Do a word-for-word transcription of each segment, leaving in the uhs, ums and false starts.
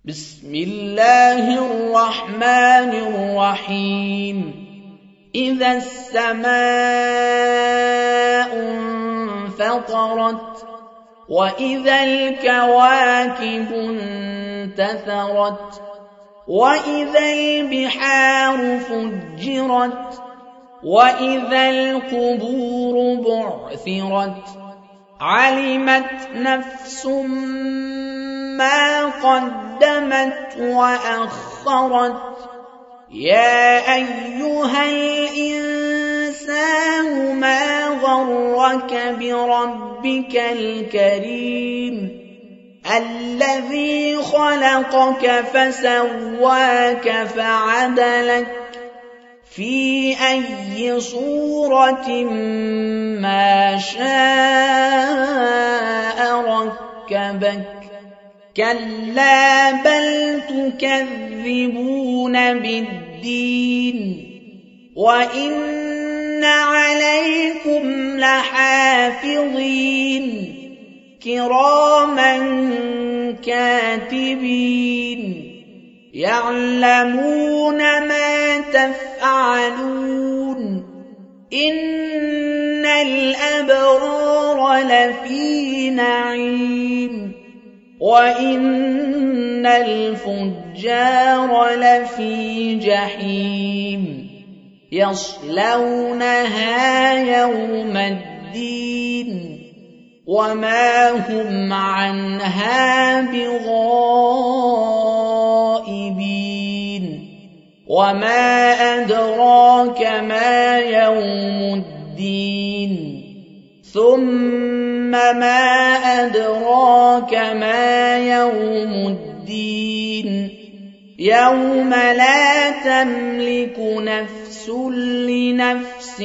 بسم الله الرحمن الرحيم إذا السماء انفطرت وإذا الكواكب انتثرت وإذا البحار فجرت وإذا القبور بعثرت علمت نفس ما قدمت وأخرت يا أيها الإنسان ما غرك بربك الكريم الذي خلقك فسواك فعدلك في أي صورة ما شاء ركبك كلا بل تكذبون بالدين وإن عليكم لحافظين كراما كاتبين يعلمون ما تفعلون إن الأبرار لفي نعيم وإن الفجار لفي جحيم يصلونها يوم الدين وما هم عنها بغائبين وما أدراك ما يوم الدين ثم ما أدراك ما يوم الدين يوم لا تملك نفس لنفس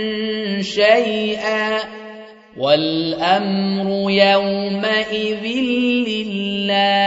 شيئا والأمر يومئذ لله